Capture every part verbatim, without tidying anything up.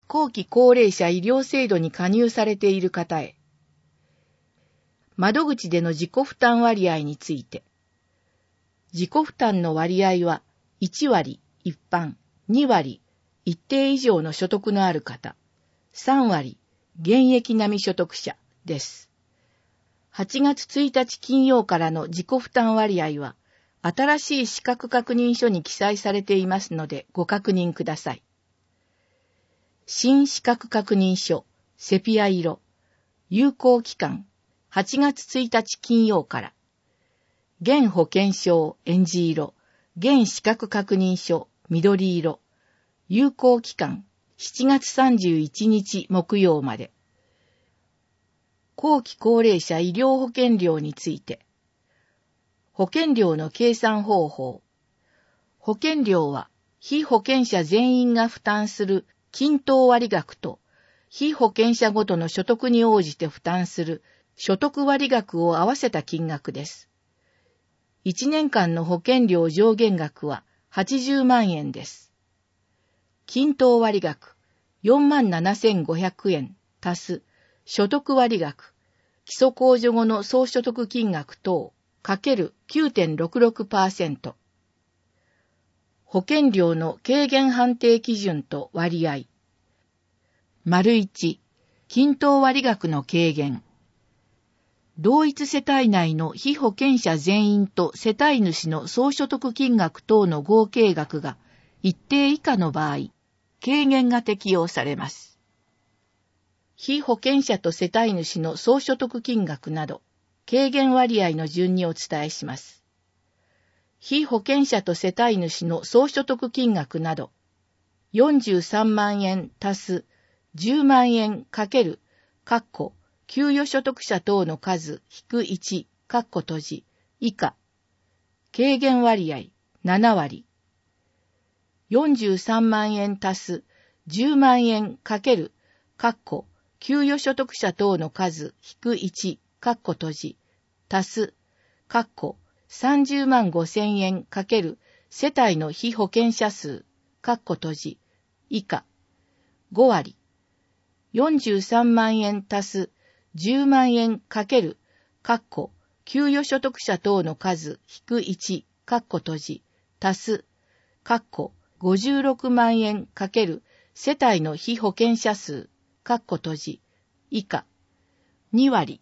後期高齢者医療制度に加入されている方へ。窓口での自己負担割合について。自己負担の割合はいち割、一般、に割、一定以上の所得のある方、さん割、現役並み所得者です。はちがつついたち金曜からの自己負担割合は、新しい資格確認書に記載されていますのでご確認ください。新資格確認書、セピア色、有効期間、はちがつついたち金曜から、現保険証、エンジ色、現資格確認書、緑色、有効期間、しちがつさんじゅういちにち木曜まで。後期高齢者医療保険料について。保険料の計算方法。保険料は、被保険者全員が負担する均等割額と、被保険者ごとの所得に応じて負担する所得割額を合わせた金額です。いちねんかんの保険料上限額ははちじゅうまんえんです。均等割額よんまんななせんごひゃくえん足す所得割額、基礎控除後の総所得金額等かける きゅうてんろくろくパーセント。保険料の軽減判定基準と割合。丸いち、均等割額の軽減。同一世帯内の被保険者全員と世帯主の総所得金額等の合計額が一定以下の場合、軽減が適用されます。被保険者と世帯主の総所得金額など、軽減割合の順にお伝えします。被保険者と世帯主の総所得金額など、よんじゅうさんまんえん足すじゅうまんえんかける、括弧、給与所得者等の数引くいち、括弧閉じ、以下。軽減割合なな割。よんじゅうさんまんえん足すじゅうまんえんかける、括弧、給与所得者等の数引くいち、括弧閉じ、足す、括弧、さんじゅうまんごせんえんかける世帯の被保険者数、括弧閉じ、以下。ご割。よんじゅうさんまんえん足すじゅうまんえんかける、括弧、給与所得者等の数引くいち、括弧閉じ、足す、括弧、ごじゅうろくまんえんかける世帯の被保険者数、括弧閉じ、以下。に割。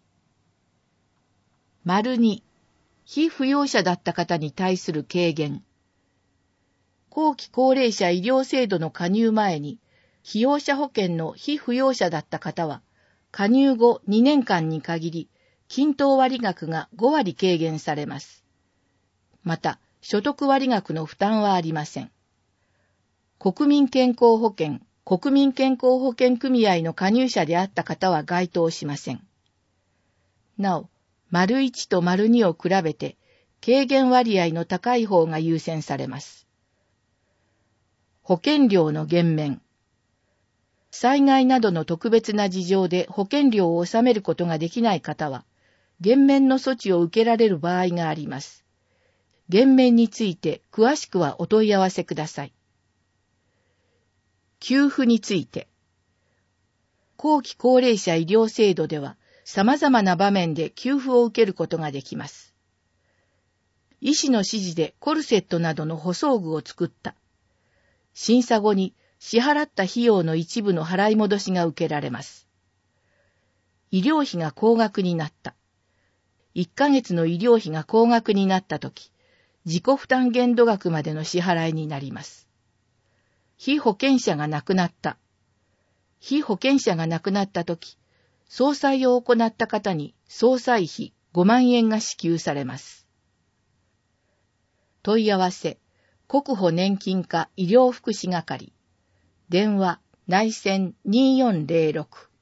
丸に、被扶養者だった方に対する軽減。後期高齢者医療制度の加入前に、被用者保険の被扶養者だった方は、加入後にねんかんに限り、均等割額がご割軽減されます。また、所得割額の負担はありません。国民健康保険、国民健康保険組合の加入者であった方は該当しません。なお、丸いちと丸にを比べて、軽減割合の高い方が優先されます。保険料の減免。災害などの特別な事情で保険料を納めることができない方は、減免の措置を受けられる場合があります。減免について詳しくはお問い合わせください。給付について。後期高齢者医療制度では、様々な場面で給付を受けることができます。医師の指示でコルセットなどの補装具を作った。審査後に支払った費用の一部の払い戻しが受けられます。医療費が高額になった。いっかげつの医療費が高額になったとき、自己負担限度額までの支払いになります。被保険者が亡くなった。被保険者が亡くなったとき、葬祭を行った方に葬祭費ごまんえんが支給されます。問い合わせ、国保年金課医療福祉係。電話、内線にーよんぜろろく。